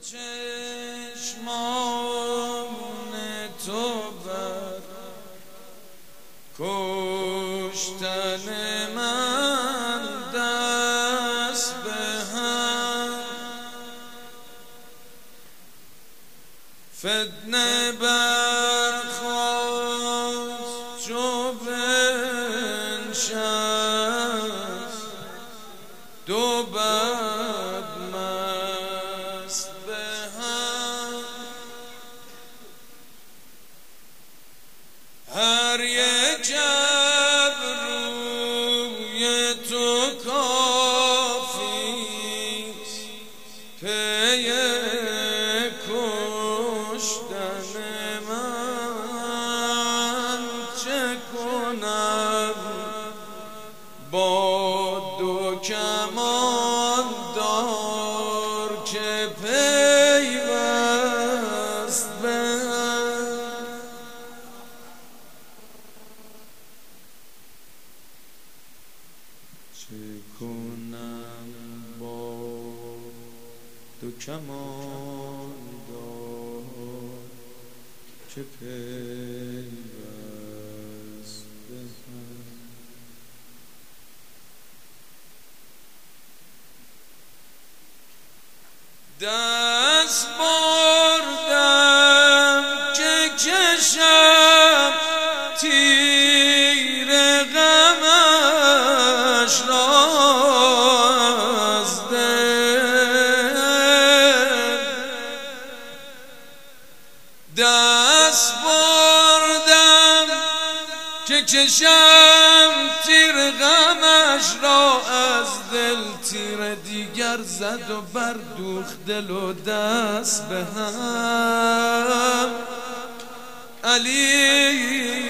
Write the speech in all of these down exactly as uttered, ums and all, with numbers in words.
چشمان تو بر کشتن من دست به هم، فتنه برخاست چو بنشست دو بدمست به هم، هر یک شب روی تو کافیست پی کشتن من، چه کنم با دو کمان دار که پیوست به هم، چه کنم با دو کمان دار که پیوست به هم. دست بردم که کشم تیر غمش را از دل، دست بردم که کشم تیر غمش را از دل، تیر دیگر زد و بردوخت دل و دست به هم. علی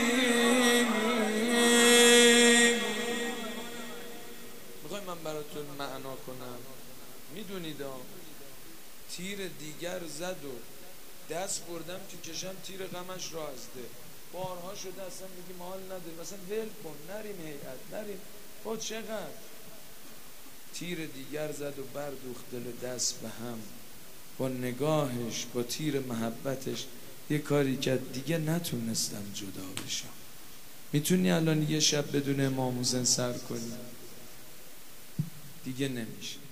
میخوای من براتون معنا کنم؟ میدونید تیر دیگر زد و دست بردم که کشم تیر غمش را از دل. بارها شده اصلا میگیم حال نداریم، مثلا ول کن نریم هیئت نریم، با چقدر تیر دیگر زد و بردوخت دل و دست به هم، با نگاهش با تیر محبتش یه کاری کرد دیگه نتونستم جدا بشم. میتونی الان یه شب بدون امام حسین سر کنی؟ دیگه نمیشه.